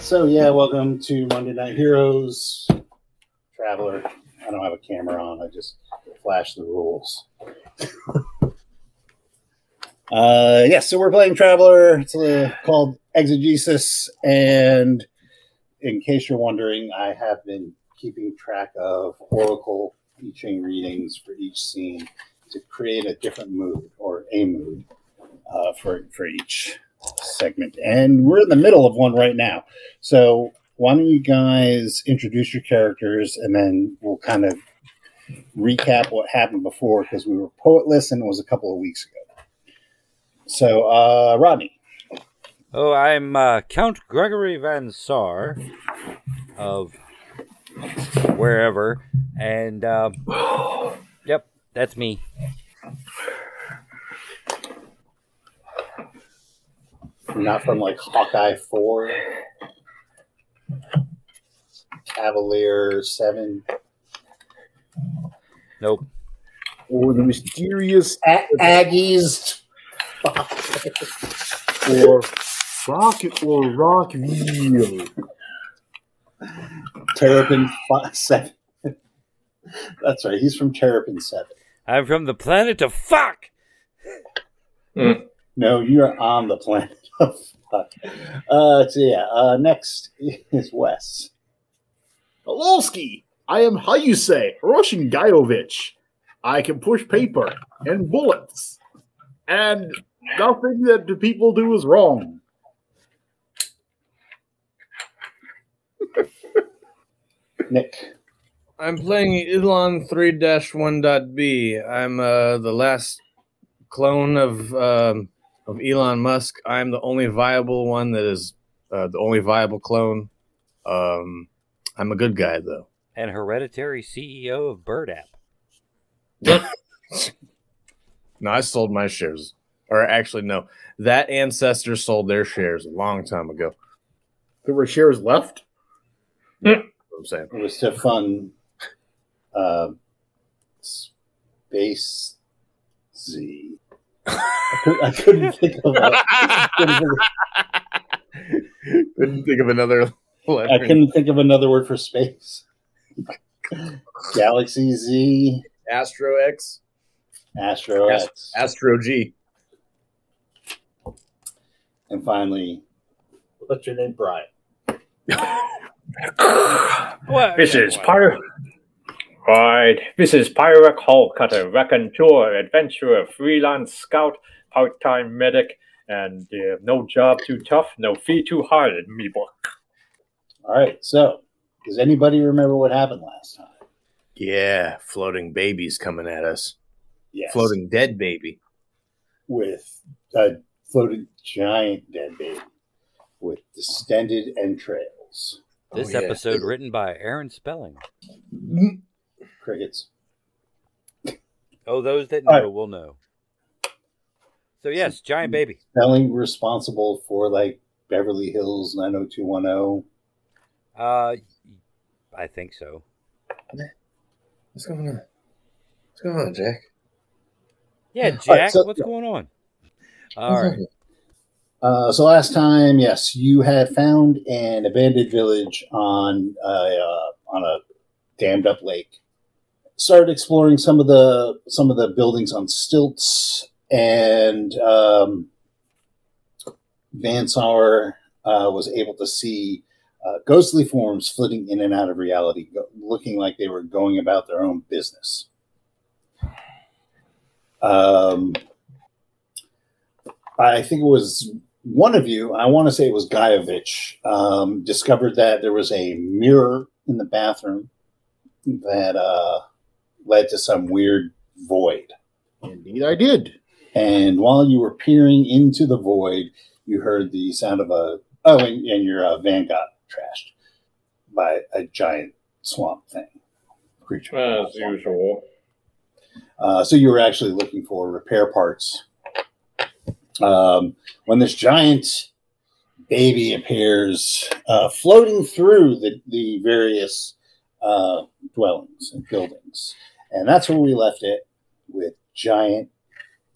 Welcome to Monday Night Heroes. Traveler. I don't have a camera on. I just flash the rules. So we're playing Traveler. It's called Exegesis. And in case you're wondering, I have been keeping track of Oracle I Ching readings for each scene to create a different mood or a mood for each segment. And we're in the middle of one right now. So why don't you guys introduce your characters, and then we'll kind of recap what happened before, because we were poetless and it was a couple of weeks ago. So, Rodney. Oh, I'm Count Gregory Van Saar of wherever, and yep, that's me. Not from like Hawkeye 4, Cavalier 7. Nope. Or the mysterious Aggies. or Rockville. Terrapin 7. That's right. He's from Terrapin 7. I'm from the planet of fuck. No, you're on the planet of fuck. Next is Wes. Helloski, I am Hayuse Russian Guyovich. I can push paper and bullets, and nothing that the people do is wrong. Nick. I'm playing Elon 3-1.B. I'm the last clone of Elon Musk. I'm the only viable one that is the only viable clone. I'm a good guy, though. And hereditary CEO of Bird App. No, I sold my shares. Or actually, no. That ancestor sold their shares a long time ago. There were shares left? Yeah, I'm saying. It was to fund Space Z. I couldn't think of Couldn't think of another letter. I couldn't think of another word for space. Galaxy Z. Astro X. Astro X. Astro G. And finally, what's your name, Brian? This is Pyro. Right. This is Pyroc Hallcutter, raconteur, adventurer, freelance scout, part-time medic, and no job too tough, no fee too hard in me book. All right. So, does anybody remember what happened last time? Yeah, floating babies coming at us. Yes. Floating dead baby. With a floating giant dead baby with distended entrails. This episode written by Aaron Spelling. Crickets. Oh, those that know will know. So yes, giant baby. Spelling responsible for like Beverly Hills 90210. I think so. What's going on? What's going on, Jack? Yeah, Jack, what's going on? All right. So last time, yes, you had found an abandoned village on a dammed up lake. Started exploring some of the buildings on stilts, and Van Saar was able to see ghostly forms flitting in and out of reality, looking like they were going about their own business. I think it was one of you, I want to say it was Guyovich, discovered that there was a mirror in the bathroom that led to some weird void. Indeed, I did. And while you were peering into the void, you heard the sound of and your van got trashed by a giant swamp thing. Creature. As usual. So you were actually looking for repair parts. When this giant baby appears, floating through the various dwellings and buildings. And that's where we left it, with giant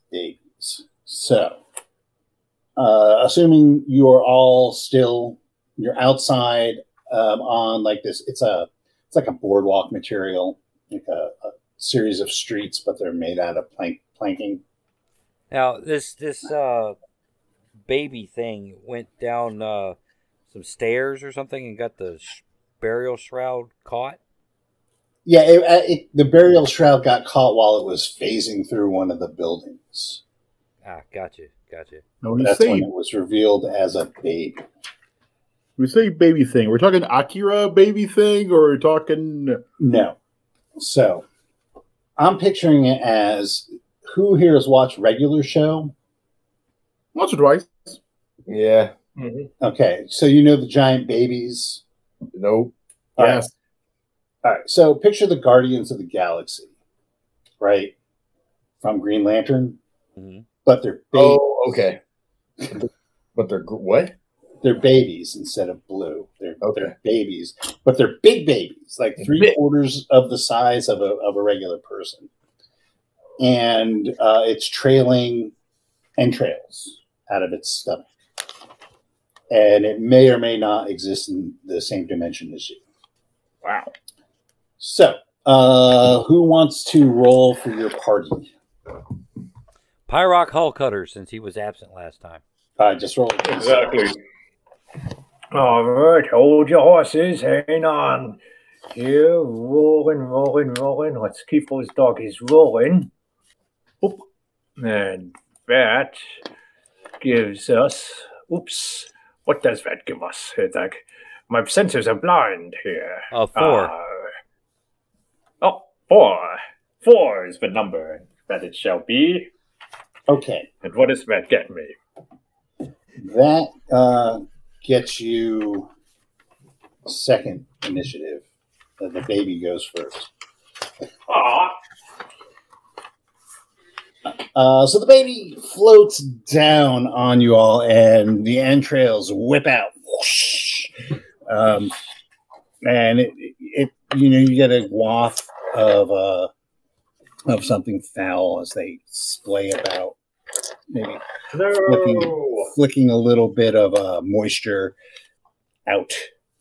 babies. So, assuming you are all still You're outside on like this. It's like a boardwalk material, like a series of streets, but they're made out of planking. Now this baby thing went down some stairs or something and got the burial shroud caught. Yeah, the burial shroud got caught while it was phasing through one of the buildings. Ah, gotcha. No, That's when it was revealed as a baby. We say baby thing. We're talking Akira baby thing, or we're talking No. So, I'm picturing it as who here has watched Regular Show? once or twice. Yeah. Okay, so you know the giant babies? Nope. All right. Yes. All right, so picture the Guardians of the Galaxy, right? From Green Lantern, but they're babies. Oh, okay. But they're what? They're babies instead of blue. They're babies, but they're big babies, like 3/4 of the size of a regular person, and it's trailing entrails out of its stomach, and it may or may not exist in the same dimension as you. Wow. So, who wants to roll for your party? Pyrock Hull Cutter, since he was absent last time. Just roll. Exactly. All right, hold your horses. Hang on. Here, rolling. Let's keep those doggies rolling. Oop. And that gives us. Oops. What does that give us? It's like my sensors are blind here. 4. Oh, 4. 4 is the number that it shall be. Okay. And what does that get me? That gets you second initiative. The baby goes first. So the baby floats down on you all, and the entrails whip out. Whoosh. And it you get a waft of something foul as they splay about, maybe flicking a little bit of moisture out.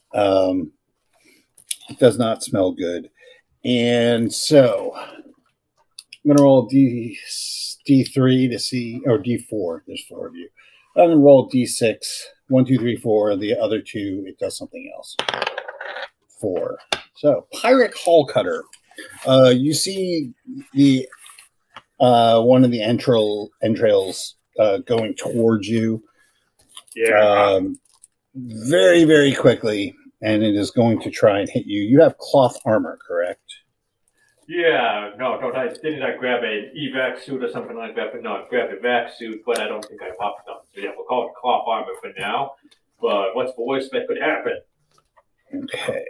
It does not smell good. And so I'm going to roll D3 to see, or D4. There's 4 of you. I'm going to roll D6. 1, 2, 3, 4. The other 2, it does something else. 4. So, Pirate Hull Cutter. You see the one of the entrails going towards you. Yeah. Very, very quickly, and it is going to try and hit you. You have cloth armor, correct? Yeah, no, didn't I grab an evac suit or something like that? But no, I grabbed a vac suit, but I don't think I popped them. So yeah, we'll call it cloth armor for now. But what's the worst that could happen? Okay.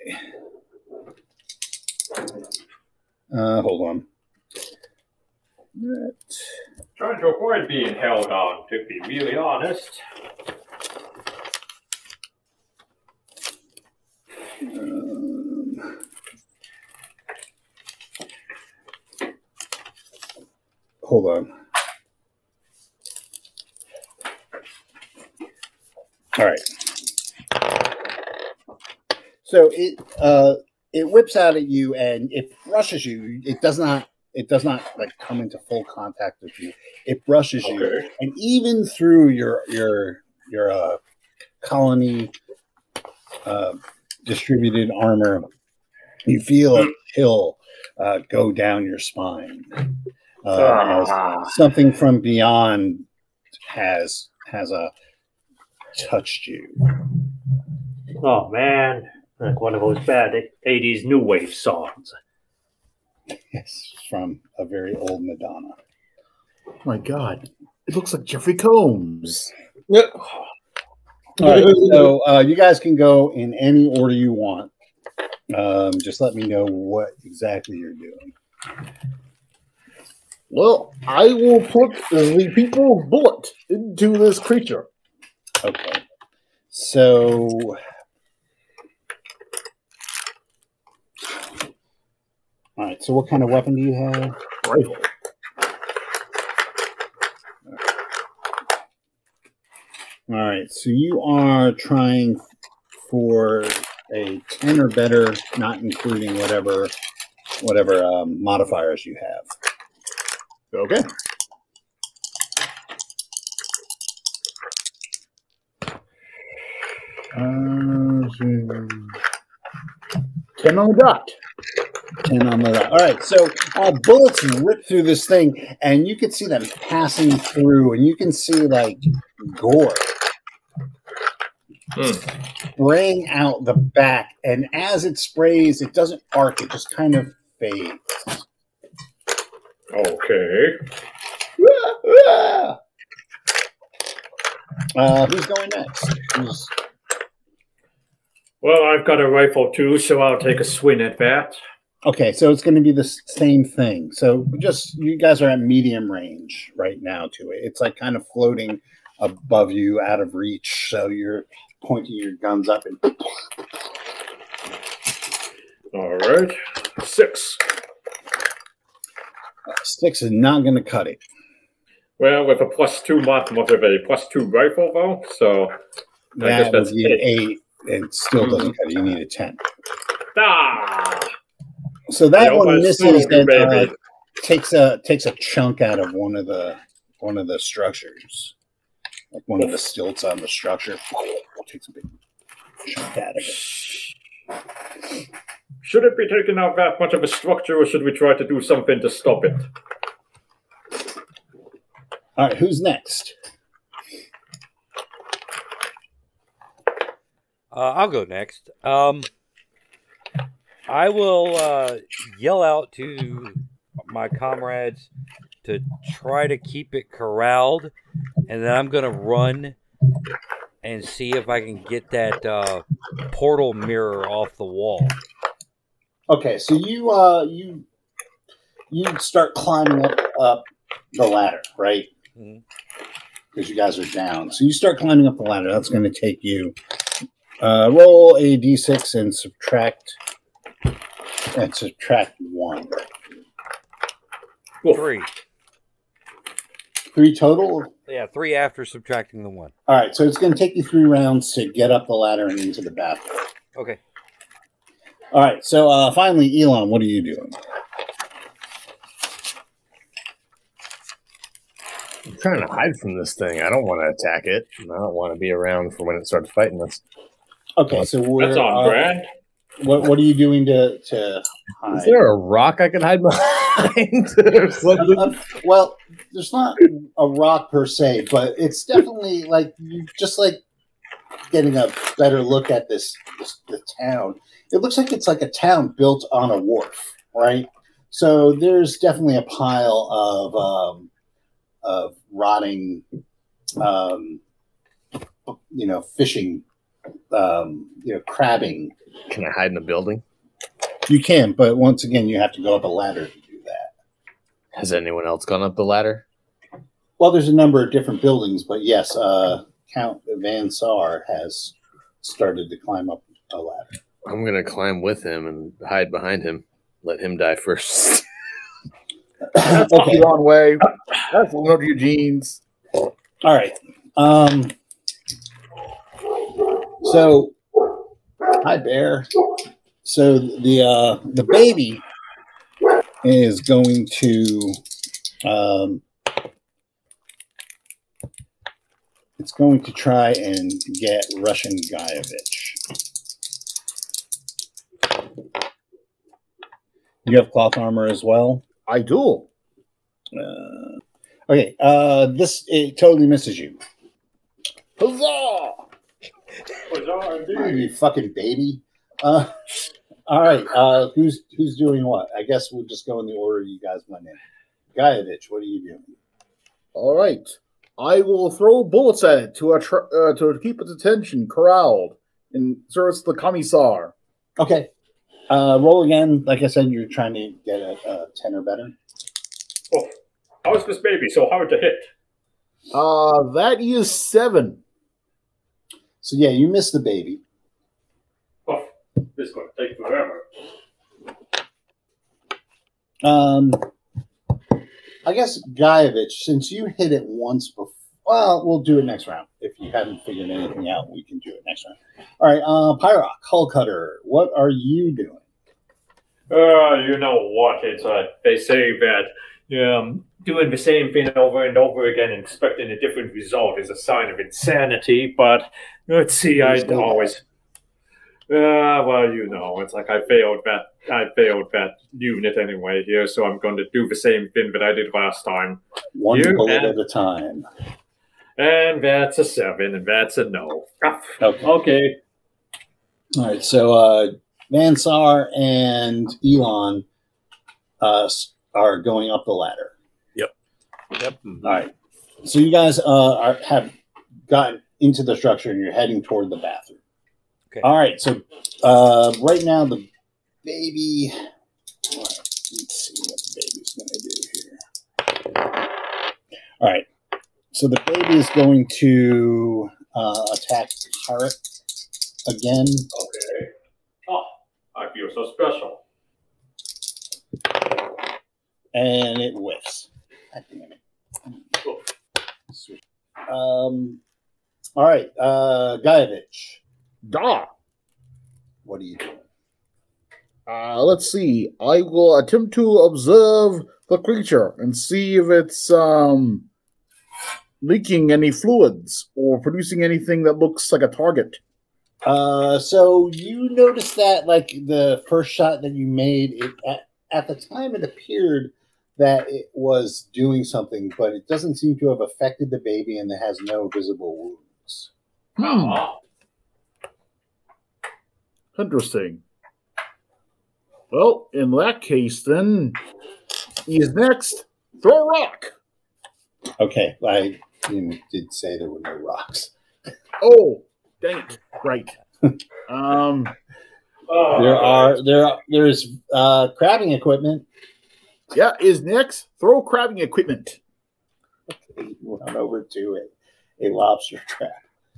Hold on. Trying to avoid being held on, to be really honest. Hold on. All right. So it whips out at you and it brushes you. It does not like come into full contact with you. It brushes you, and even through your colony distributed armor, you feel a chill go down your spine. As something from beyond has touched you. Oh man, like one of those bad 80s new wave songs. Yes, from a very old Madonna. Oh my God, it looks like Jeffrey Combs. Yep. All right, so you guys can go in any order you want. Just let me know what exactly you're doing. Well, I will put the people's bullet into this creature. Okay. So, all right. So, what kind of weapon do you have? Rifle. All right. So, you are trying for a 10 or better, not including whatever modifiers you have. Okay. Uh, 10 on the dot. 10 on the dot. All right, so bullets rip through this thing, and you can see them passing through, and you can see like gore spraying out the back. And as it sprays, it doesn't arc; it just kind of fades. Okay. Who's going next? Well, I've got a rifle too, so I'll take a swing at that. Okay, so it's going to be the same thing. So just you guys are at medium range right now to it. It's like kind of floating above you, out of reach. So you're pointing your guns up and. All right. 6. 6 is not going to cut it. Well, with a +2 motivate, +2 rifle though, so I guess That that's would be 8. It still doesn't cut it. You need a 10. Ah! So that I one almost misses fooled you, and baby. takes a chunk out of one of the structures, like one of the stilts on the structure. Takes a big chunk out of it. Should it be taking out that much of a structure, or should we try to do something to stop it? All right, who's next? I'll go next. I will yell out to my comrades to try to keep it corralled, and then I'm going to run and see if I can get that portal mirror off the wall. Okay, so you start climbing up the ladder, right? Because you guys are down. So you start climbing up the ladder. That's going to take you. Roll a d6 and subtract 1. 3. 3 total? Yeah, 3 after subtracting the 1. All right, so it's going to take you 3 rounds to get up the ladder and into the bathroom. Okay. All right, so finally, Elon, what are you doing? I'm trying to hide from this thing. I don't want to attack it. I don't want to be around for when it starts fighting us. Okay, so That's on brand. What are you doing to hide? Is there a rock I can hide behind? Or something? Well, there's not a rock per se, but it's definitely like you just like getting a better look at the town. It looks like it's like a town built on a wharf, right? So there's definitely a pile of rotting, fishing, crabbing. Can I hide in the building? You can, but once again, you have to go up a ladder to do that. Has anyone else gone up the ladder? Well, there's a number of different buildings, but yes, Count Van Saar has started to climb up a ladder. I'm going to climb with him and hide behind him. Let him die first. That's Okay. the wrong way. That's one of Eugene's. All right. So, hi, Bear. So the baby is going to it's going to try and get Russian Guyevich. You have cloth armor as well. I do. Okay. It totally misses you. Huzzah! You fucking baby. All right. Who's doing what? I guess we'll just go in the order you guys went in. Guyevich, what are you doing? All right. I will throw bullets at it to keep its attention corralled and serves the commissar. Okay. Roll again. Like I said, you're trying to get a 10 or better. Oh, how is this baby so hard to hit? That is 7. So yeah, you missed the baby. Oh, this is going to take forever. I guess Guyevich, since you hit it once before, well, we'll do it next round if you you haven't figured anything out, we can do it next time. All right, Pyrock, Hull Cutter, what are you doing? You know what? It's they say that doing the same thing over and over again and expecting a different result is a sign of insanity. But let's see, I'd always. Well, you know, it's like I failed that unit anyway here, so I'm going to do the same thing that I did last time. One bullet at a time. And that's a 7, and that's a no. Okay. All right, so Vansar and Elon are going up the ladder. Yep. All right. So you guys have gotten into the structure, and you're heading toward the bathroom. Okay. All right, so right now the baby. Let's see what the baby's going to do here. All right, so the baby is going to attack Pirate again. Okay. Oh, I feel so special. And it whiffs. God damn it. All right, Guyevich. Da. What are you doing? Let's see. I will attempt to observe the creature and see if it's leaking any fluids or producing anything that looks like a target. So you noticed that, like the first shot that you made, at the time it appeared that it was doing something, but it doesn't seem to have affected the baby, and it has no visible wounds. Interesting. Well, in that case, then he is next. Throw a rock. Okay, I did say there were no rocks. Oh, dang it! Right. There's crabbing equipment. Yeah, is next. Throw crabbing equipment. Okay, run over to a lobster trap.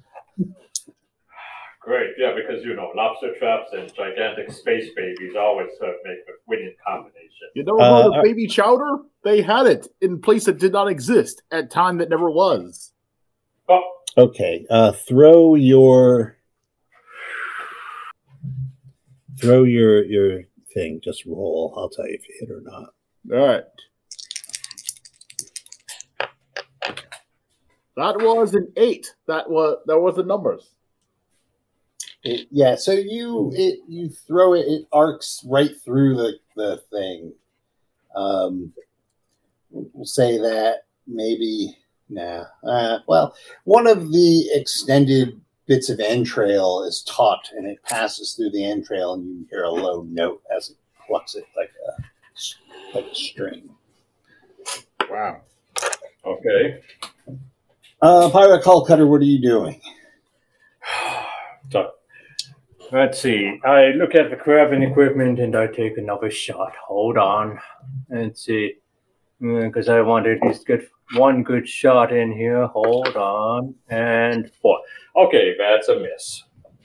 Great, yeah, because, you know, lobster traps and gigantic space babies always make a winning combination. You don't know the baby chowder? They had it in a place that did not exist at time that never was. Oh. Okay, throw your thing. Just roll. I'll tell you if you hit or not. All right. That was an 8. That was the numbers. So you throw it. It arcs right through the thing. We'll say that maybe well, one of the extended bits of entrail is taut, and it passes through the entrail, and you hear a low note as it plucks it like a string. Wow. Okay. Pirate Hull Cutter, what are you doing? So, let's see. I look at the crabbing equipment and I take another shot. Hold on. Let's see. Because I want to at least get one good shot in here. Hold on. And 4. Okay, that's a miss.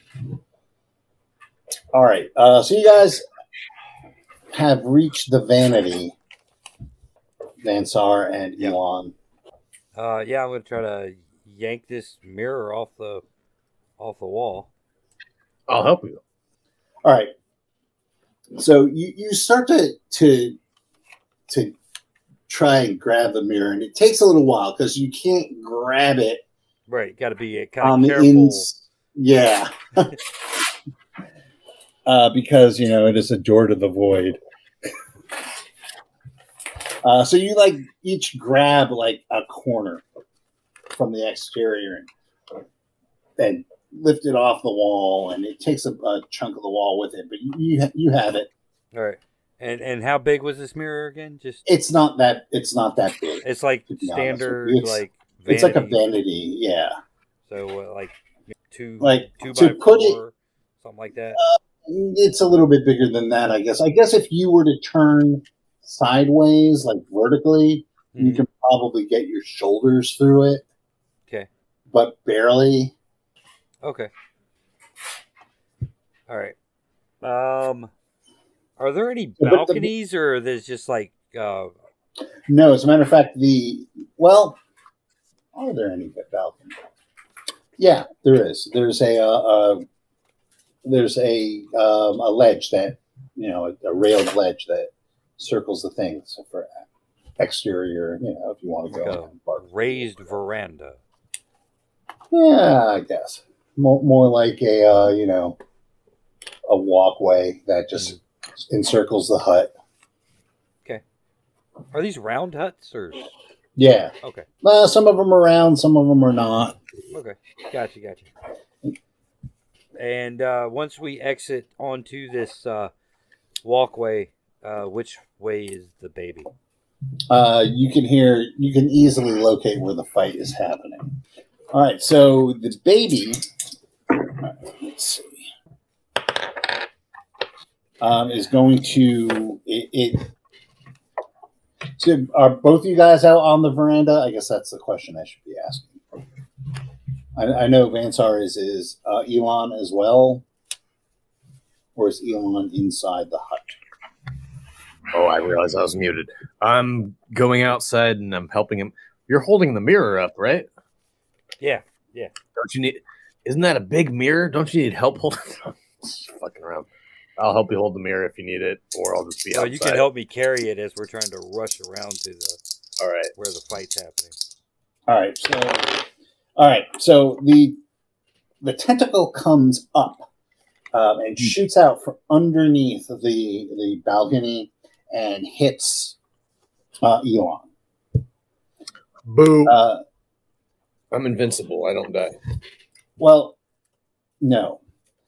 All right. So you guys have reached the vanity, Vansar and Elon. I'm going to try to yank this mirror off the wall. I'll help you. All right. So you start to try and grab the mirror, and it takes a little while because you can't grab it. Right, got to be kind of careful. Yeah. Because, it is a door to the void. So you each grab a corner from the exterior and lift it off the wall, and it takes a chunk of the wall with it, but you have it. All right. And how big was this mirror again? It's not that big. It's like standard, vanity. It's like a vanity, yeah. So 2 by 4, something like that. It's a little bit bigger than that, I guess. I guess if you were to turn sideways, vertically, you can probably get your shoulders through it. Okay. But barely. Okay. Are there any balconies, or there's just No, as a matter of fact, are there any balconies? Yeah, there is. There's a ledge that a railed ledge that circles the thing. So for exterior, if you want to Like go a and bark. raised veranda. Yeah, I guess more like a walkway that just encircles the hut. Okay. Are these round huts or? Yeah. Okay. Some of them are round, some of them are not. Okay. Gotcha. And once we exit onto this walkway, which way is the baby? You can easily locate where the fight is happening. All right, so the baby, let's see, is going to So are both of you guys out on the veranda? I guess that's the question I should be asking. I know Vansar is Elon as well, or is Elon inside the hut? Oh, I realized I was muted. I'm going outside and I'm helping him. You're holding the mirror up, right? Yeah. Don't you need? Isn't that a big mirror? Don't you need help holding it? Just fucking around. I'll help you hold the mirror if you need it, or I'll just be outside. You can help me carry it as we're trying to rush around to the All right. where the fight's happening. All right. So the tentacle comes up and shoots out from underneath the balcony and hits Elon. Boo! I'm invincible. I don't die. Well, no.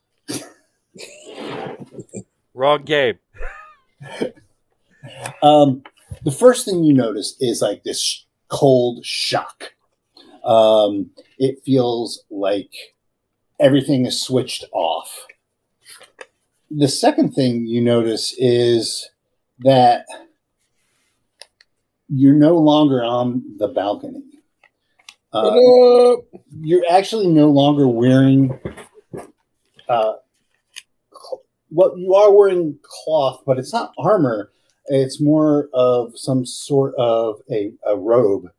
Wrong game. The first thing you notice is like this cold shock. It feels like everything is switched off. The second thing you notice is that you're no longer on the balcony. You're actually no longer wearing what you are wearing cloth, but it's not armor. It's more of some sort of a robe.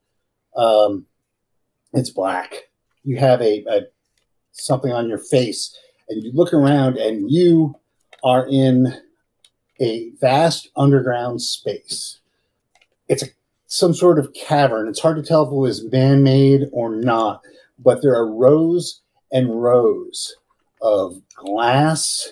It's black. You have a something on your face, and you look around, and you are in a vast underground space. It's some sort of cavern. It's hard to tell if it was man-made or not, but there are rows and rows of glass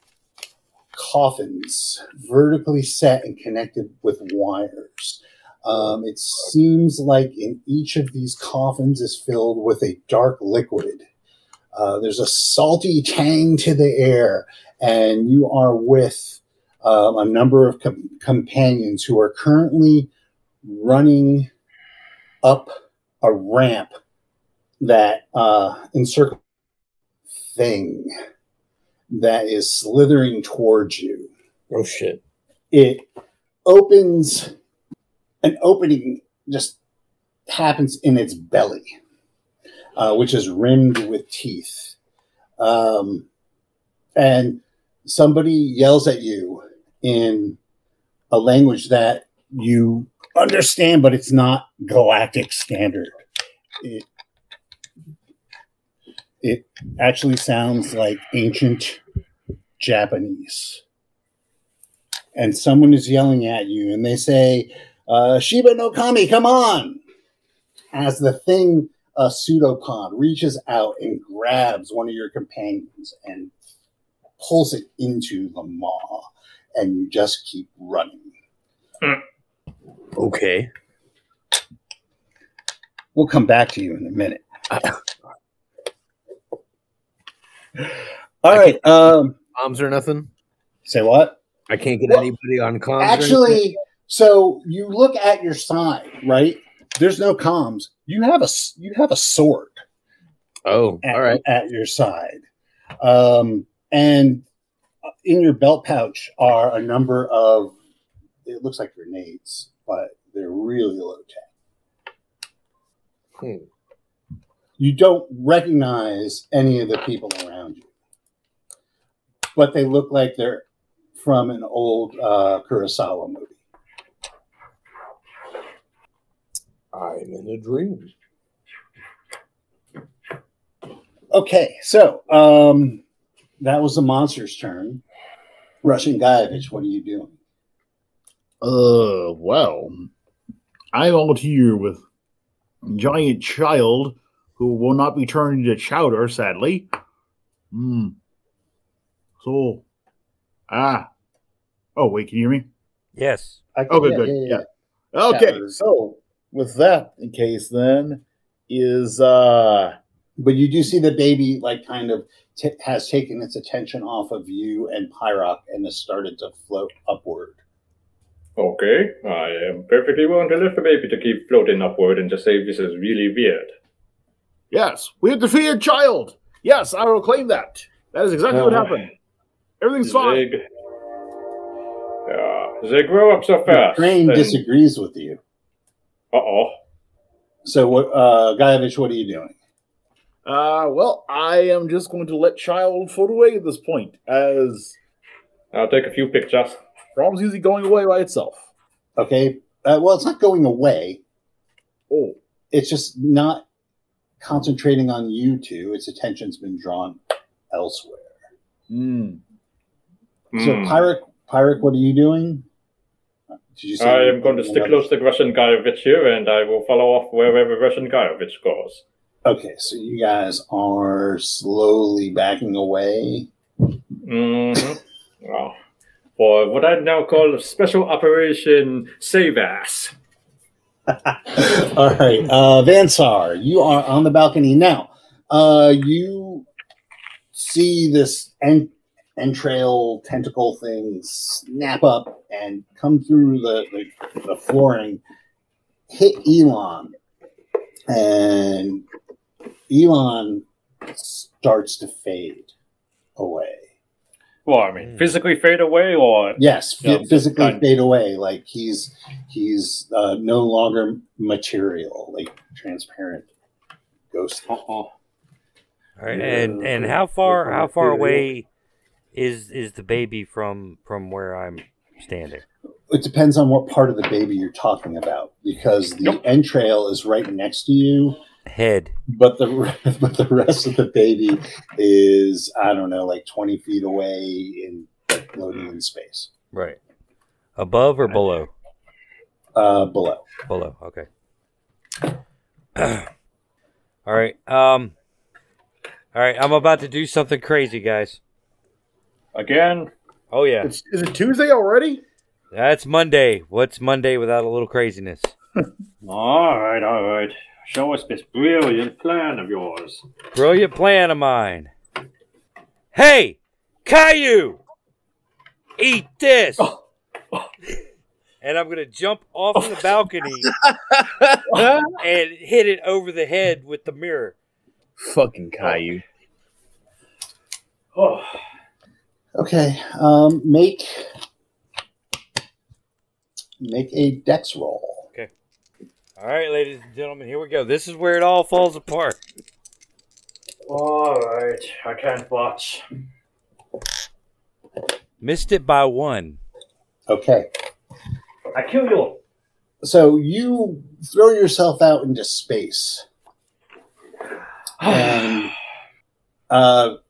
coffins vertically set and connected with wires. It seems like in each of these coffins is filled with a dark liquid. There's a salty tang to the air, and you are with a number of companions who are currently running up a ramp that encircles thing that is slithering towards you. Oh, shit. It opens, an opening just happens in its belly, which is rimmed with teeth. And somebody yells at you in a language that you understand, but it's not galactic standard. It actually sounds like ancient Japanese. And someone is yelling at you, and they say, Shiba no Kami, come on! As the thing, a pseudopod, reaches out and grabs one of your companions and pulls it into the maw, and you just keep running. Okay. We'll come back to you in a minute. All right. Comms or nothing? Say what? I can't get anybody on comms. Actually, so you look at your side, right? There's no comms. You have a sword. Oh, all right. At your side, and in your belt pouch are a number of. It looks like grenades, but they're really low tech. You don't recognize any of the people around you, but they look like they're from an old Kurosawa movie. I'm in a dream. Okay, so that was the monster's turn. Russian Guyevich, what are you doing? Well, I'm out here with giant child who will not be turned into chowder, sadly. So, oh, wait, can you hear me? Yes. Good. Okay, so with that in case then is, But you do see the baby, like, kind of has taken its attention off of you and Pyrock and has started to float upward. Okay, I am perfectly willing to lift the baby to keep floating upward and just say this is really weird. yes, we have defeated child. Yes, I will claim that. That is exactly what happened. Everything's fine. They grow up so The fast. train disagrees with you. Uh-oh. So, Guyevich, what are you doing? Well, I am just going to let child float away at this point, as I'll take a few pictures. problem's usually going away by itself. Okay. Well, it's not going away. Oh, It's just not concentrating on you two. Its attention's been drawn elsewhere. So, Pyric, what are you doing? Did you say I am going to stick close to Russian Guyevich here, and I will follow off wherever Russian Guyevich goes. Okay, so you guys are slowly backing away. Well, for what I now call Special Operation Save Ass. All right, Vansar, you are on the balcony now. You see this entrail tentacle thing snap up and come through the flooring, hit Elon, and Elon starts to fade away. Well, I mean, physically fade away, or Yes, physically kind- fade away. Like he's no longer material, like transparent ghost. All right, and how far away is the baby from where I'm standing? It depends on what part of the baby you're talking about, because the entrail is right next to you, Head. but the rest of the baby is, I don't know, like 20 feet away in floating in space. Right. Above or below? Below. Below. Okay. All right. All right. I'm about to do something crazy, guys. again. Oh yeah. is it Tuesday already? That's Monday. What's Monday without a little craziness? All right. Show us this brilliant plan of yours. Brilliant plan of mine. Hey, Caillou! Eat this! And I'm going to jump off the balcony and hit it over the head with the mirror. Fucking Caillou. Oh, Okay. Make a dex roll. All right, ladies and gentlemen, here we go. This is where it all falls apart. all right. I can't watch. Missed it by 1. Okay. I kill you. So you throw yourself out into space and are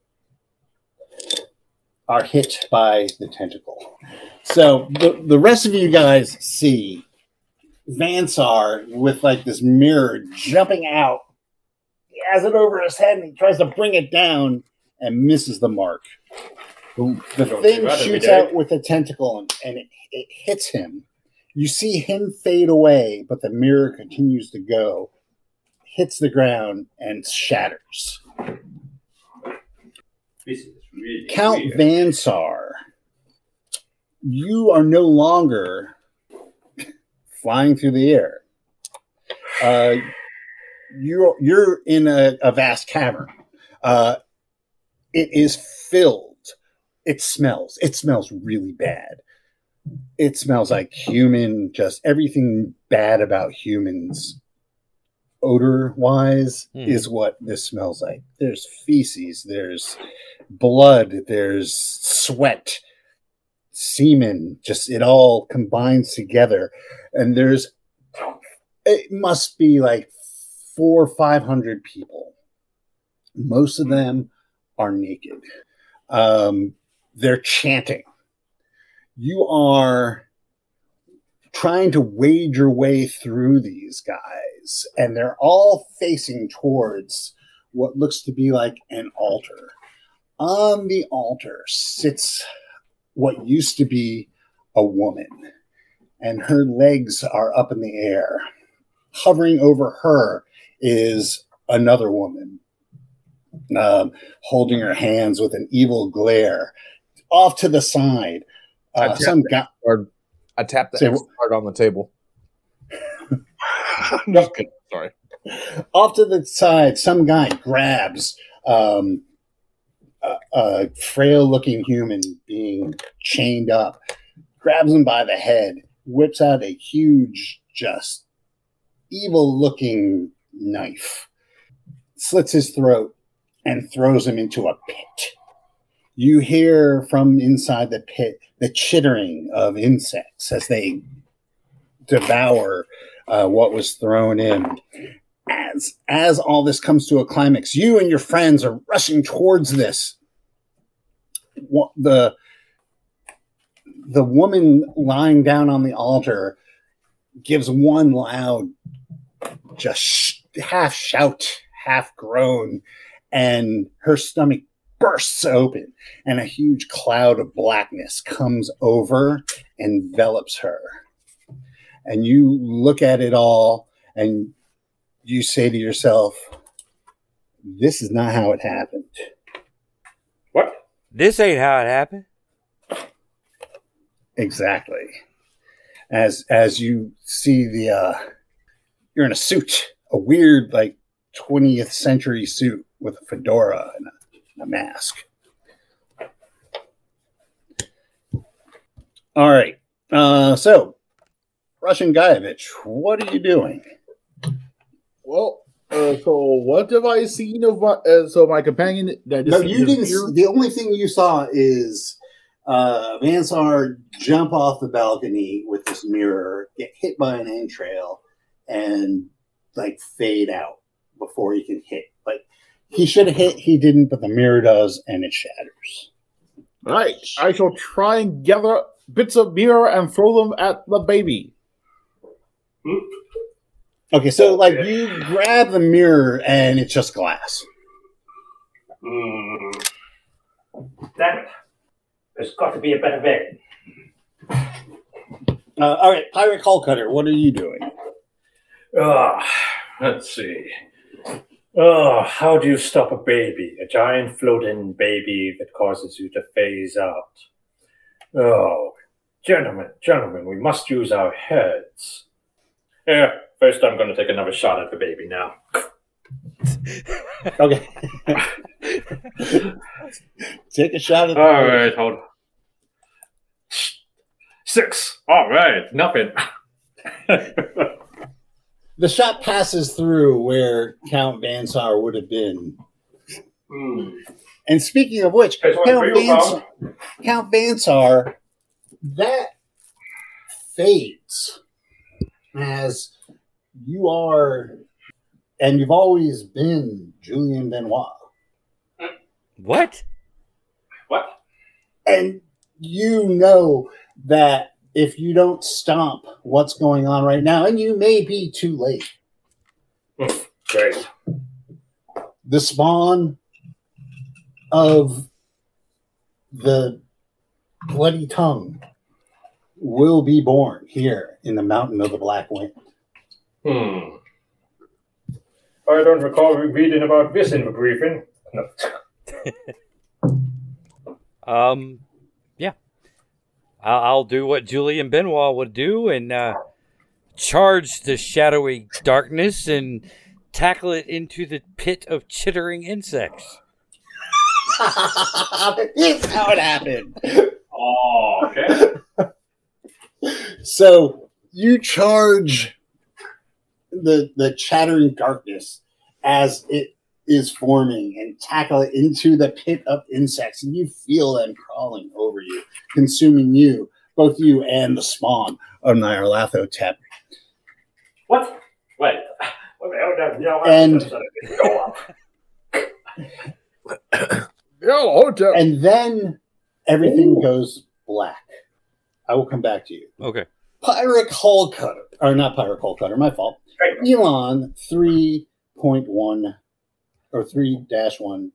hit by the tentacle. So the rest of you guys see Vansar with like this mirror jumping out. He has it over his head and he tries to bring it down and misses the mark. The thing shoots out with the tentacle and it hits him. You see him fade away, but the mirror continues to go, hits the ground, and shatters. This is really Count weird. Vansar, you are no longer flying through the air. You're in a vast cavern. It is filled. It smells really bad. It smells like human, just everything bad about humans, odor-wise, is what this smells like. There's feces, there's blood, there's sweat, semen, just it all combines together. And it must be like 400 or 500 people Most of them are naked. They're chanting. You are trying to wade your way through these guys, and they're all facing towards what looks to be like an altar. On the altar sits what used to be a woman, and her legs are up in the air. Hovering over her is another woman, holding her hands with an evil glare. Off to the side, some guy. I tapped the X card on the table. I'm just kidding. Sorry. Off to the side, some guy grabs a frail-looking human being chained up, grabs him by the head, whips out a huge, just evil-looking knife, slits his throat, and throws him into a pit. You hear from inside the pit the chittering of insects as they devour what was thrown in. As all this comes to a climax, you and your friends are rushing towards this. The woman lying down on the altar gives one loud, just half shout, half groan, and her stomach bursts open, and a huge cloud of blackness comes over, envelops her. And you look at it all, and you say to yourself, this is not how it happened. What? This ain't how it happened. Exactly. As you see you're in a suit, a weird, 20th century suit with a fedora and a mask. All right. So, Russian Guyevich, what are you doing? Well, so what have I seen of my companion? No, you didn't. The only thing you saw is Vansar jump off the balcony with this mirror, get hit by an entrail, and fade out before he can hit. He should have hit, he didn't, but the mirror does, and it shatters. All right, I shall try and gather bits of mirror and throw them at the baby. Okay, so you grab the mirror and it's just glass. Damn it. There's got to be a better way. All right, Pirate Hull Cutter, what are you doing? Let's see. How do you stop a baby? A giant floating baby that causes you to phase out. Oh, gentlemen, we must use our heads. Yeah, first I'm going to take another shot at the baby now. Okay. Take a shot at the All right, hold on. 6. All right, nothing. The shot passes through where Count Vansar would have been. And speaking of which, Count Vansar, that fades as you are, and you've always been Julien Benoit. What? What? And you know that if you don't stop what's going on right now, and you may be too late. Great. The spawn of the bloody tongue will be born here in the Mountain of the Black Wind. I don't recall reading about this in the briefing. No. Yeah. I'll do what Julien Benoit would do and charge the shadowy darkness and tackle it into the pit of chittering insects. That's how it happened. Oh, okay. So you charge the chattering darkness as it is forming and tackle it into the pit of insects, and you feel them crawling over you, consuming you, both you and the spawn of Nyarlathotep. What? Wait. What the hell? And And then everything goes black. I will come back to you. Okay. Pyrrhic Hull Cutter, or not Pyrrhic Hull Cutter, my fault. Elon 3.1 or 3-1.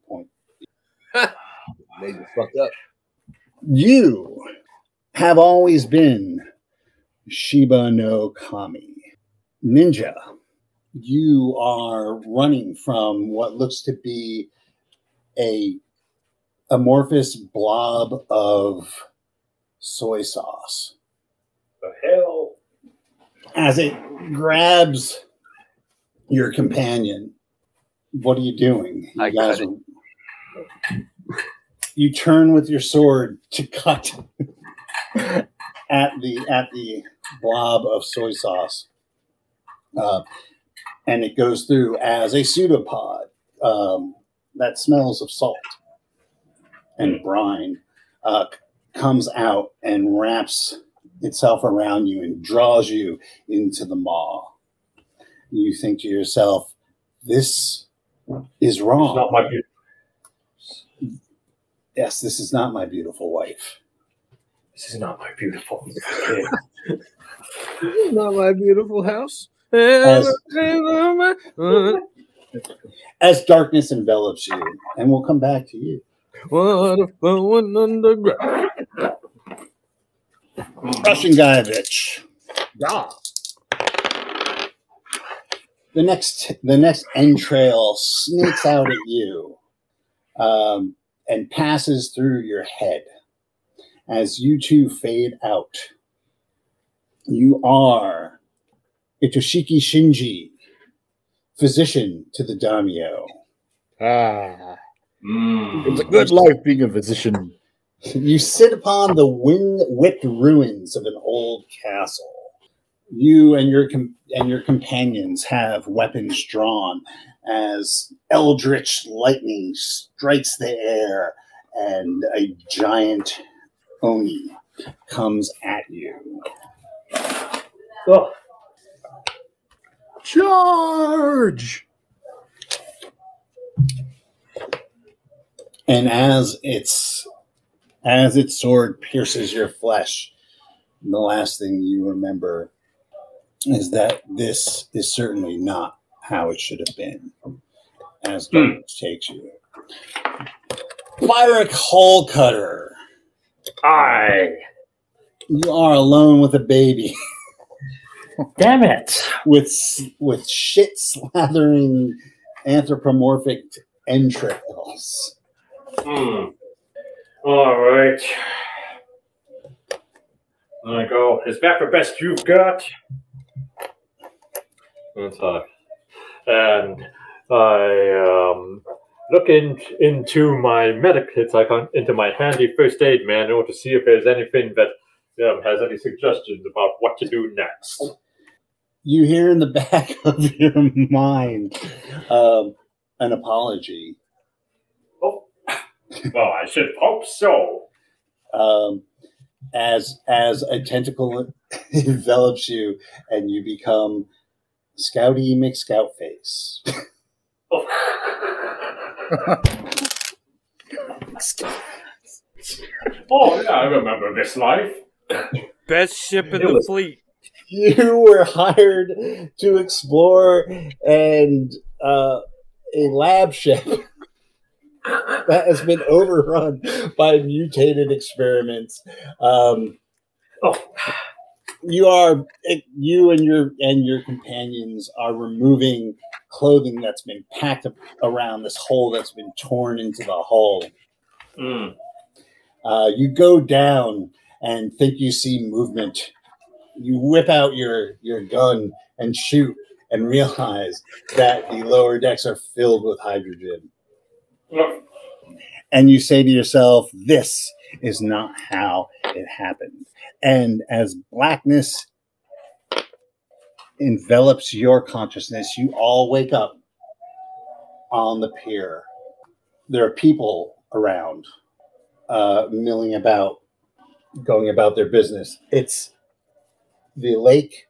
Made me fucked up. You have always been Shiba no Kami. Ninja, you are running from what looks to be a amorphous blob of soy sauce. The hell? As it grabs your companion, what are you doing? I cut it. You turn with your sword to cut at the blob of soy sauce, and it goes through as a pseudopod that smells of salt and brine. Comes out and wraps itself around you and draws you into the maw. You think to yourself, "This is wrong." It's not my beautiful. Yes, this is not my beautiful wife. This is not my beautiful. Not my beautiful house. As darkness envelops you, and we'll come back to you. What if I went underground? Russian Guyevich. Yeah. The next entrail snakes out at you and passes through your head. As you two fade out, you are Itoshiki Shinji, physician to the daimyo. It's a good life being a physician. You sit upon the wind-whipped ruins of an old castle. You and your companions have weapons drawn as eldritch lightning strikes the air and a giant Oni comes at you. Oh, Charge! And as its sword pierces your flesh, the last thing you remember is that this is certainly not how it should have been. As darkness takes you. Pyrrhic Hull Cutter. I. You are alone with a baby Damn it. with shit slathering anthropomorphic entrails. All right. I go. Is that the best you've got? And I look into my medic kits, into my handy first aid manual to see if there's anything that has any suggestions about what to do next. You hear in the back of your mind an apology. Oh, well, I should hope so. As a tentacle envelops you and you become Scouty McScoutface. Oh, yeah, I remember this life. Best ship in the fleet. You were hired to explore a lab ship that has been overrun by mutated experiments. You and your companions are removing clothing that's been packed up around this hole that's been torn into the hull. You go down and think you see movement. You whip out your gun and shoot and realize that the lower decks are filled with hydrogen. And you say to yourself, this is not how it happened. And as blackness envelops your consciousness, you all wake up on the pier. There are people around, milling about, going about their business. It's the lake.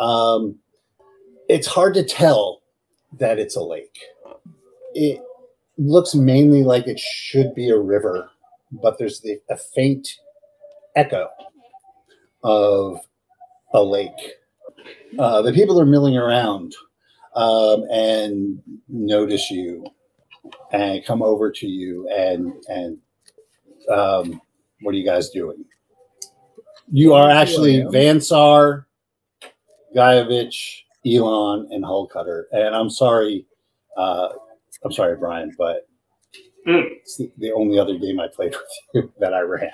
It's hard to tell that it's a lake. looks mainly like it should be a river, but there's a faint echo of a lake. The people are milling around and notice you and come over to you and what are you guys doing? You are actually Vansar, Guyovich, Elon, and Hullcutter. And I'm sorry, Brian, but it's the only other game I played with you that I ran.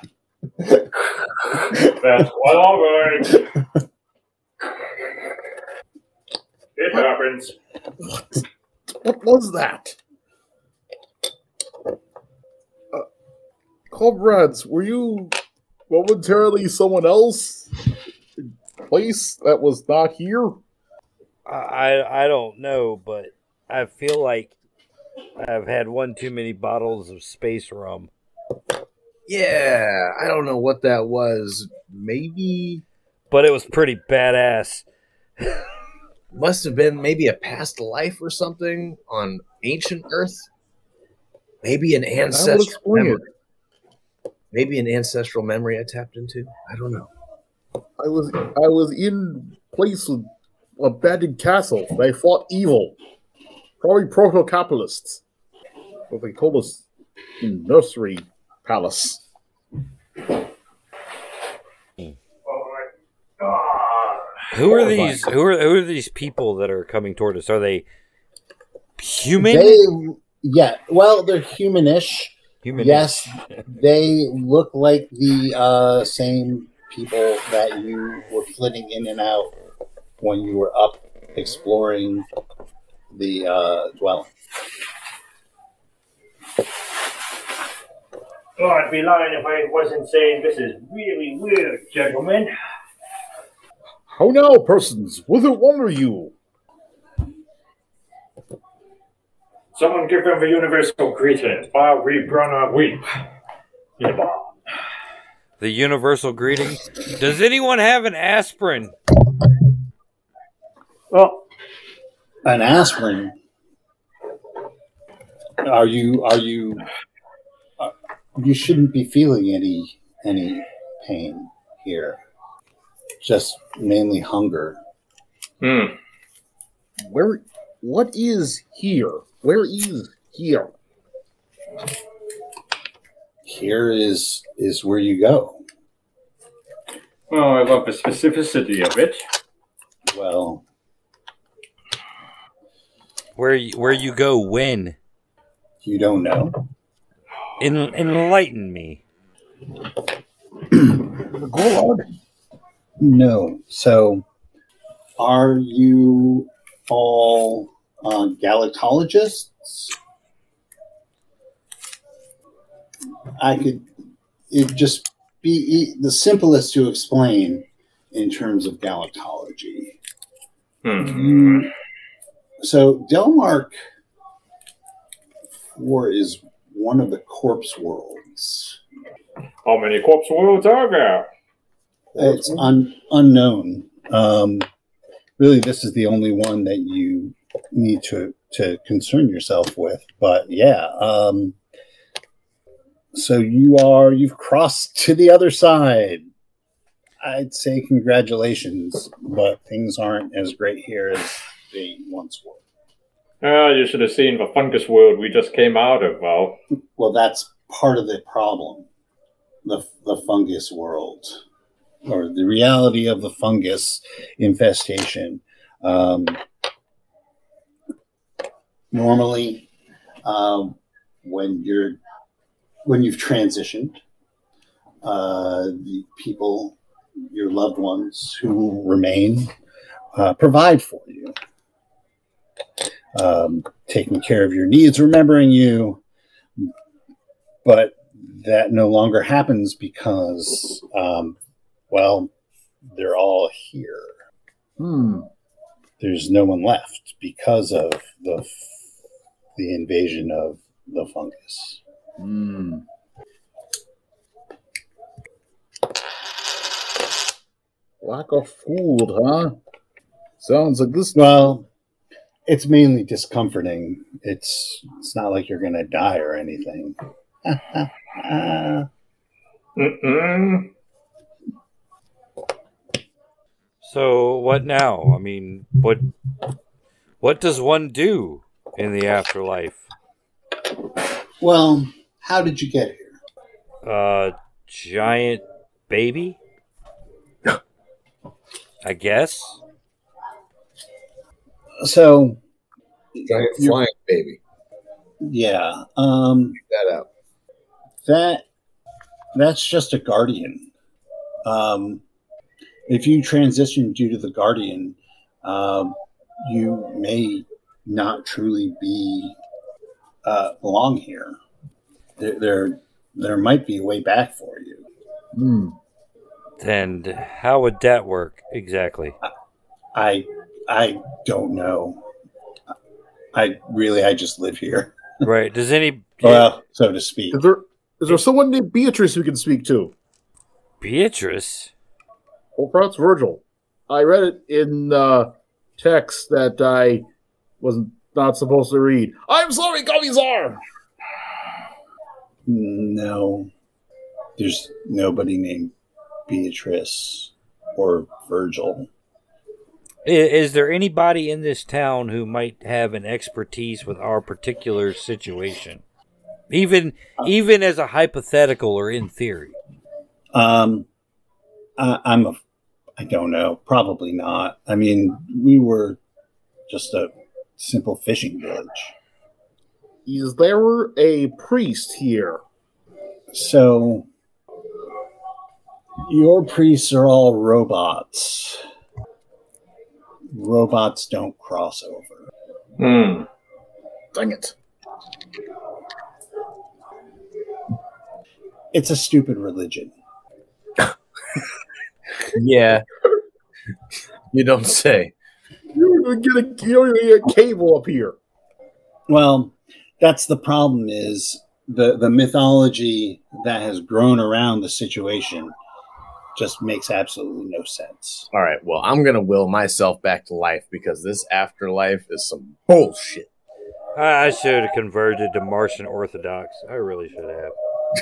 That's all right. It happens. What was that? Comrades, were you momentarily someone else? Place that was not here? I don't know, but I feel like I've had one too many bottles of space rum. Yeah, I don't know what that was. Maybe. But it was pretty badass. Must have been maybe a past life or something on ancient Earth. Maybe an ancestral memory. Maybe an ancestral memory I tapped into. I don't know. I was in place with abandoned castle. They fought evil. Probably proto-capitalists. What they call us in nursery palace. Who are these? Who are these people that are coming toward us? Are they human? Well, they're humanish. Yes, they look like the same people that you were flitting in and out when you were up exploring the dwelling. Oh, I'd be lying if I wasn't saying this is really weird, gentlemen. How now, persons? Whither wander you? Someone give them the universal greeting while we Brunner weep. Yeah. The universal greeting. Does anyone have an aspirin? Well, an aspirin. Are you? You shouldn't be feeling any pain here. Just mainly hunger. What is here? Where is here? Here is where you go. Oh, I love the specificity of it. Well, where you go when? You don't know. Enlighten me. Go on. No. So, are you all galactologists? It'd just be the simplest to explain in terms of galactology. So, Delmark 4 is one of the corpse worlds. How many corpse worlds are there? It's unknown. Really, this is the only one that you need to concern yourself with. But yeah, so you've crossed to the other side. I'd say congratulations, but things aren't as great here as they once were. You should have seen the fungus world we just came out of, Val. Well, that's part of the problem. The fungus world. Or the reality of the fungus infestation. Normally, when you've transitioned, the people, your loved ones who remain, provide for you, taking care of your needs, remembering you, but that no longer happens because well, they're all here. There's no one left because of the invasion of the fungus. Lack of food, huh? Sounds like this. Well, it's mainly discomforting. It's not like you're gonna die or anything. Mm-mm. So what now? I mean, what does one do in the afterlife? Well, how did you get here? Giant baby? I guess. So, Giant flying baby. yeah, That out. that's just a guardian. If you transition due to the guardian, you may not truly belong here. There might be a way back for you. Then how would that work exactly? I don't know. I just live here. Right. Does any Well, so to speak. Is there someone named Beatrice we can speak to? Beatrice? Well, perhaps Virgil. I read it in text that I was not supposed to read. I'm sorry, Commissar! No. There's nobody named Beatrice or Virgil. Is there anybody in this town who might have an expertise with our particular situation? Even as a hypothetical or in theory? I don't know. Probably not. I mean, we were just a simple fishing village. Is there a priest here? So, your priests are all robots. Robots don't cross over. Dang it. It's a stupid religion. Yeah. You don't say. You don't even get a cable up here. Well, that's the problem is the mythology that has grown around the situation just makes absolutely no sense. All right, well, I'm going to will myself back to life because this afterlife is some bullshit. I should have converted to Martian Orthodox. I really should have.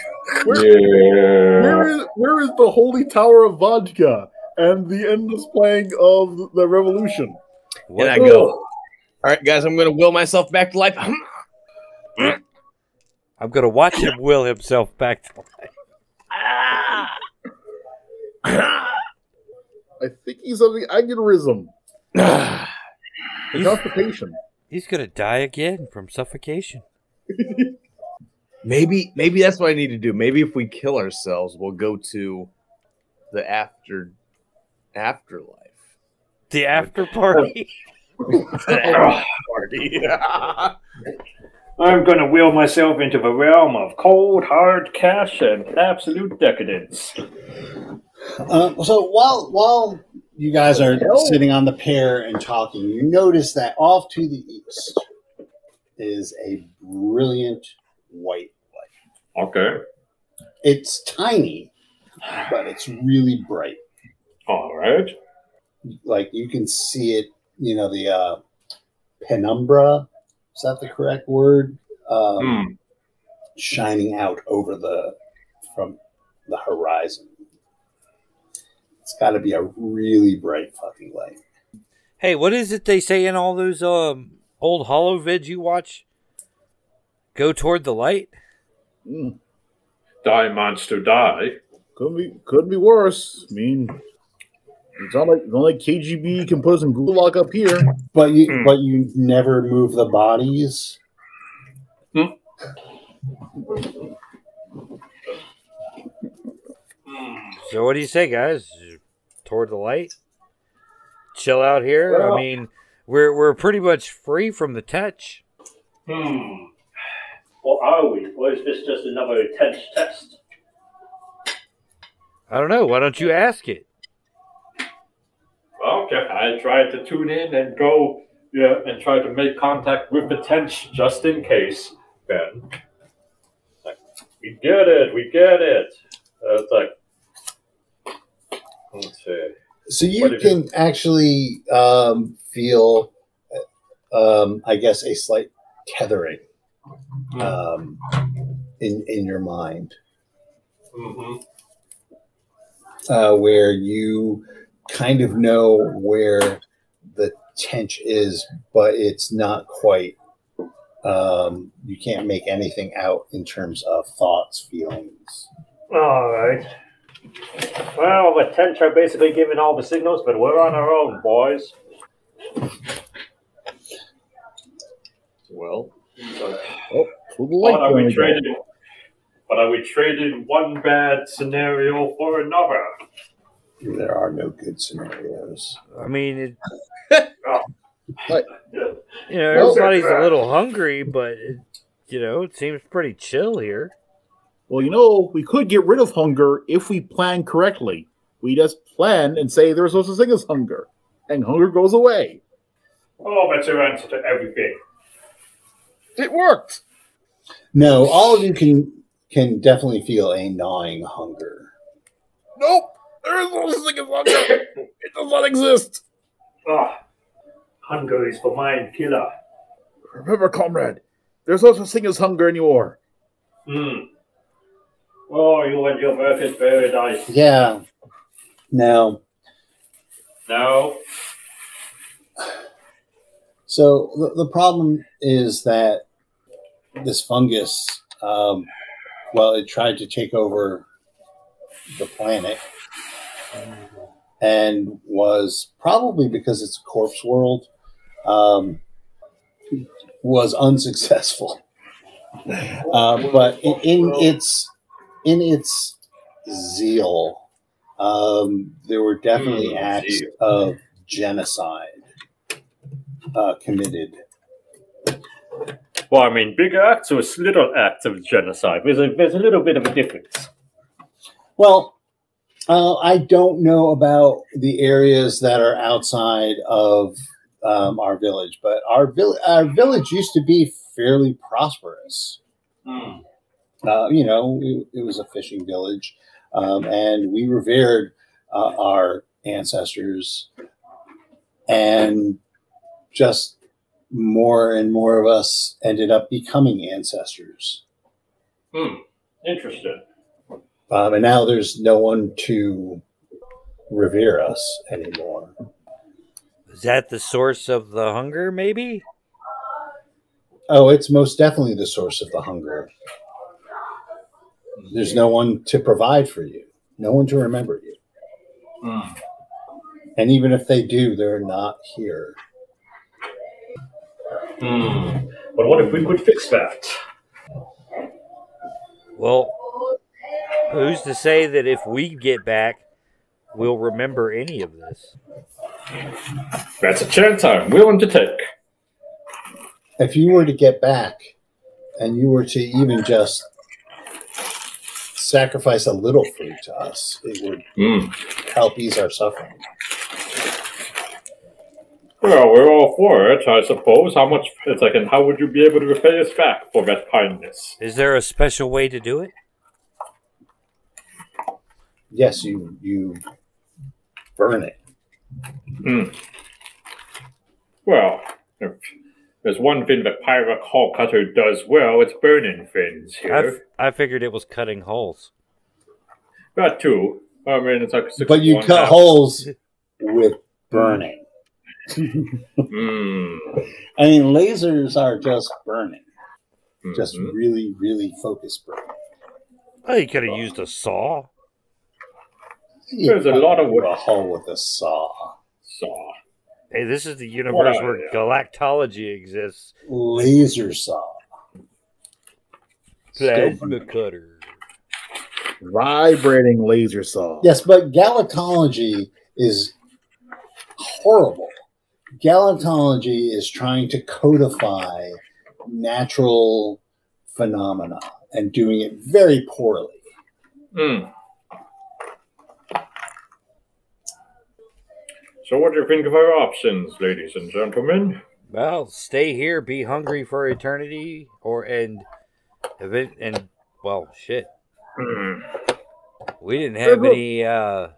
Where is the Holy Tower of Vodka and the endless playing of the Revolution? What? And I go, all right, guys, I'm going to will myself back to life. I'm going to watch him will himself back to life. I think he's having aneurysm. Constipation. He's going to die again from suffocation. Maybe that's what I need to do. Maybe if we kill ourselves, we'll go to the afterlife. The after party? I'm going to wheel myself into the realm of cold, hard cash and absolute decadence. So while you guys are sitting on the pier and talking, you notice that off to the east is a brilliant white light. Okay. It's tiny, but it's really bright. All right. Like you can see it, the penumbra, is that the correct word? Shining out over from the horizon. It's got to be a really bright fucking light. Hey, what is it they say in all those old holo vids you watch? Go toward the light? Die, monster, die. Could be worse. I mean, it's not like KGB can put us in gulag up here. But you never move the bodies. So what do you say, guys? Toward the light? Chill out here? Well, I mean, we're pretty much free from the touch. Or are we? Or is this just another tense test? I don't know. Why don't you ask it? Okay, I tried to tune in and go, and try to make contact with the tench just in case. Ben, we get it. It's like, let's see. So you can actually feel I guess, a slight tethering in your mind, where you kind of know where the tench is, but it's not quite. You can't make anything out in terms of thoughts, feelings. All right. Well, the tench are basically giving all the signals, but we're on our own, boys. Well, But are we trading one bad scenario for another? There are no good scenarios. I mean, What? everybody's a little hungry, but it seems pretty chill here. Well, we could get rid of hunger if we plan correctly. We just plan and say there's no such thing as hunger, and hunger goes away. Oh, that's your answer to everything. It worked. No, all of you can definitely feel a gnawing hunger. Nope. There is no such thing as hunger. It does not exist. Hunger is the mind killer. Remember, comrade, there's no such thing as hunger anymore. Oh, you and your work is paradise. Yeah. Now, No. so the problem is that this fungus, it tried to take over the planet, and was probably because it's a corpse world, was unsuccessful. But in its zeal, there were definitely acts of genocide committed. Well, I mean, big acts or little acts of genocide? There's a little bit of a difference. Well, I don't know about the areas that are outside of our village, but our village used to be fairly prosperous. It was a fishing village, and we revered our ancestors, and just more and more of us ended up becoming ancestors. Interesting. And now there's no one to revere us anymore. Is that the source of the hunger, maybe? Oh, it's most definitely the source of the hunger. There's no one to provide for you, no one to remember you. And even if they do, they're not here. But what if we could fix that? Well, who's to say that if we get back, we'll remember any of this? That's a chance I'm willing to take. If you were to get back and you were to even just sacrifice a little food to us, it would help ease our suffering. Well, we're all for it, I suppose. How much? It's like, and how would you be able to repay us back for that kindness? Is there a special way to do it? Yes, you burn it. Well, if there's one thing that Pyra Hall Cutter does well, it's burning things here. I figured it was cutting holes. That too. I mean, it's like 6 But you cut holes with burning. I mean, lasers are just burning. Just really, really focused burning. Oh, you could have used a saw. There's a lot of a hole with a saw. Hey, this is the universe where galactology exists. Laser saw. Plasma cutter. Vibrating laser saw. Yes, but galactology is horrible. Galactology is trying to codify natural phenomena and doing it very poorly. So what do you think of our options, ladies and gentlemen? Well, stay here, be hungry for eternity, shit. We didn't have any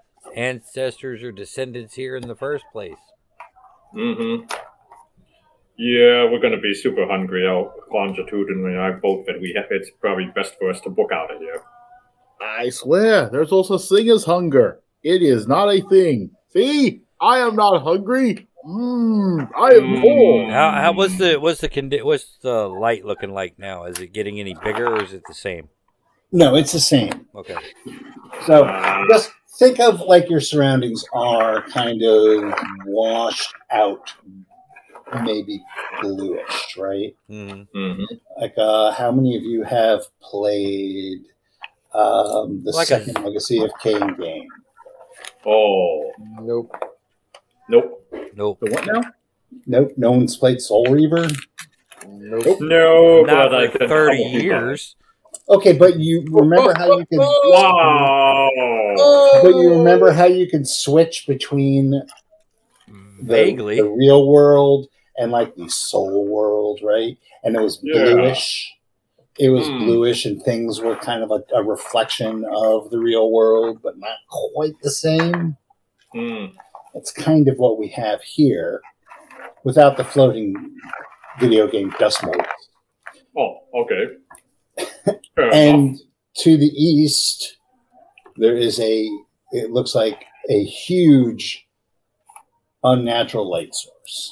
ancestors or descendants here in the first place. Yeah, we're gonna be super hungry. Longitudinally, I vote that it's probably best for us to book out of here. I swear, there's no such thing as hunger. It is not a thing. See, I am not hungry. I am full. What's the light looking like now? Is it getting any bigger or is it the same? No, it's the same. Okay. So just think of like your surroundings are kind of washed out, maybe bluish, right? Mm-hmm. Like, how many of you have played the Like second Legacy of Kain game? Oh, Nope. nope. Nope. The what now? Nope. No one's played Soul Reaver? Nope. No, Not but I for can 30 probably years. Okay, but you remember how you could... Wow. But you remember how you could switch between Vaguely. the real world and like the soul world, right? And it was bluish. It was bluish, and things were kind of a reflection of the real world, but not quite the same. That's kind of what we have here, without the floating video game dust motes. Oh, okay. Fair And enough. to the east, there is it looks like a huge unnatural light source.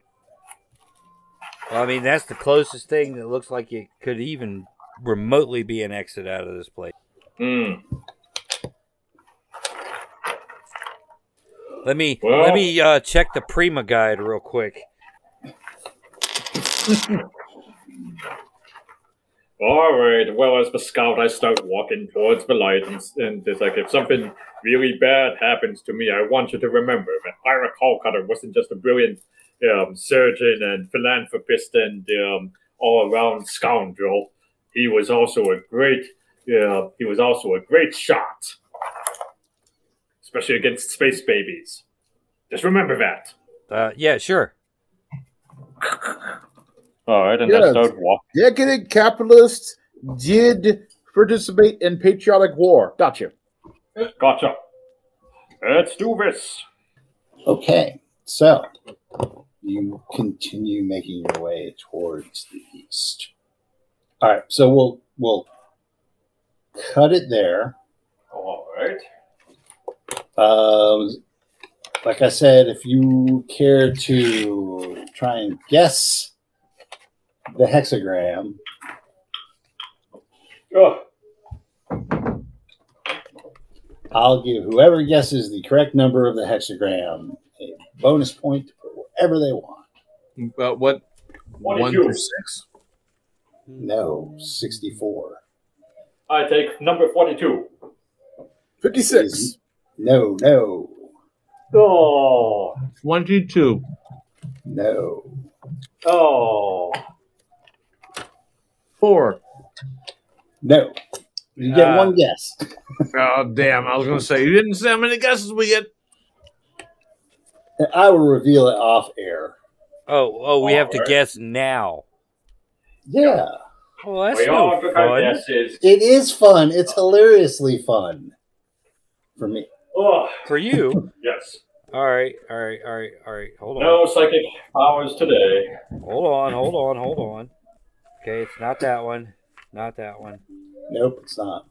Well, I mean, that's the closest thing that looks like it could even remotely be an exit out of this place. Let me check the Prima guide real quick. All right. Well, as the scout, I start walking towards the light, and it's like, if something really bad happens to me, I want you to remember that Ira Callcutter wasn't just a brilliant surgeon and philanthropist and all-around scoundrel. He was also a great shot, especially against space babies. Just remember that. Yeah, sure. All right, and Yes. I start walking. Decadent capitalists did participate in patriotic war. Gotcha. Gotcha. Let's do this. Okay, so you continue making your way towards the east. All right, so we'll cut it there. All right. Like I said, if you care to try and guess the hexagram, I'll give whoever guesses the correct number of the hexagram a bonus point to put whatever they want. What? 1 22. through 6? No, 64. I take number 42. 56. No. Oh. 22. No. Oh. 4. No. You get one guess. Oh, damn. I was going to say, you didn't say how many guesses we get. I will reveal it off air. Oh, we have to Alright. guess now. Yeah. Well, that's We all no took our fun. guesses. It is fun. It's hilariously fun for me. Oh, For you. yes. All right. Hold on. No psychic powers today. Hold on. Okay, it's not that one. Not that one. Nope, it's not.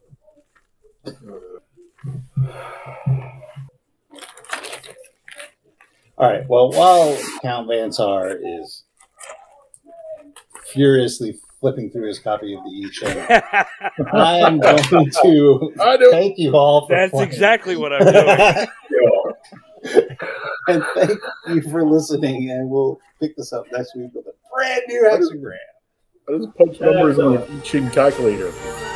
All right. Well, while Count Vansar is furiously flipping through his copy of the I Ching, I'm going to thank you all for That's playing. exactly what I'm doing. And thank you for listening. And we'll pick this up next week with a brand new hexagram. I just punch numbers in the I Ching calculator.